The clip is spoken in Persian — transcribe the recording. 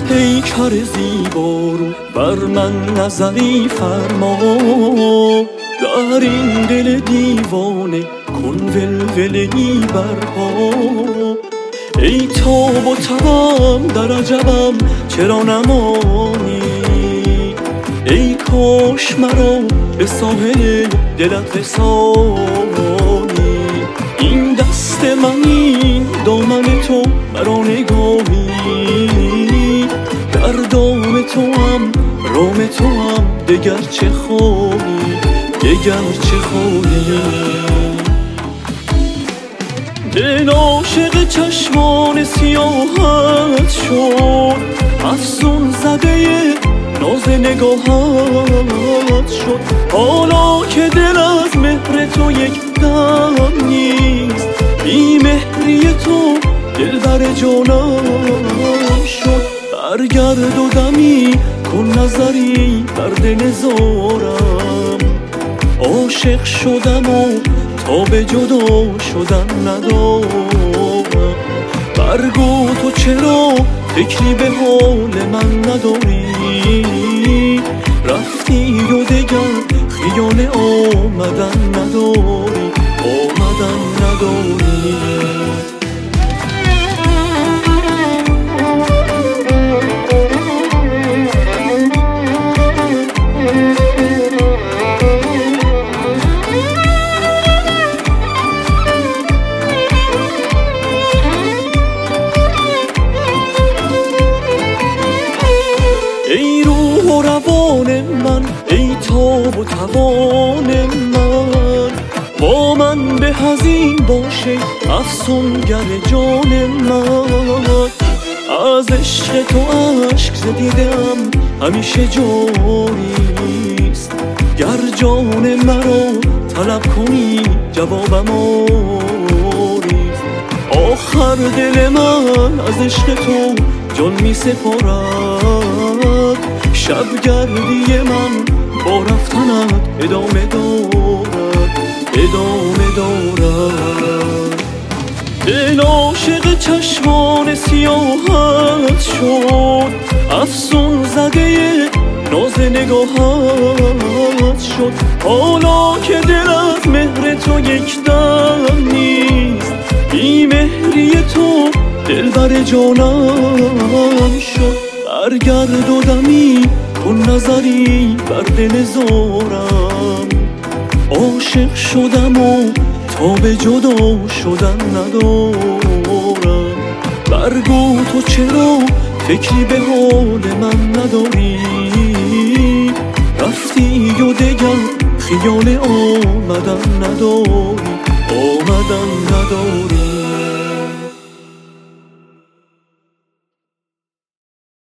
ای کار زیبا رو بر من نظری فرما، در این دل دیوانه کن ولوله‌ای برپا. ای تاب و توام در عجبم چرا نمانی، ای کاش مرا به ساحل دلت رسانی. این دست من این دامن تو مرا نگاهی، در دام تو هم رام تو هم دگر چه خواهی، دگر چه خواهی. دل عاشق چشمان سیاهت شد، افسون زده ناز نگاهت شد. حالا که دل از مهر تو یک دم نیست، بی مهری تو دل بر جانم شد. برگرد و دمی کن نظری بر دل زارم، عاشق شدم و تا به جدا شدن ندارم. برگو تو چرا فکری به حال من نداری، رفتی و دگر خیال آمدن نداری، آمدن نداری. ای روح و روان من، ای تاب و توان من، با من به حزین باشه افسونگر جان من. از عشق تو اشک زدیدم همیشه جاریست، گر جان مرا طلب کنی جوابم آریست. آخر دل من از عشق تو جان می سپارد، شبگردی من با رفتنت ادامه دارد، ادامه دارد. دل عاشق چشمان سیاهت شد، افسون زده ناز نگاهت شد. حالا که دل از مهر تو یک دم نیست، بی مهری تو دل بر جانم شد. برگرد و دمی کن نظری بر دل زارم، عاشق شدم و تا به جدا شدن ندارم. برگو تو چرا فکری به حال من نداری، رفتی و دگر خیال آمدن نداری، آمدن نداری.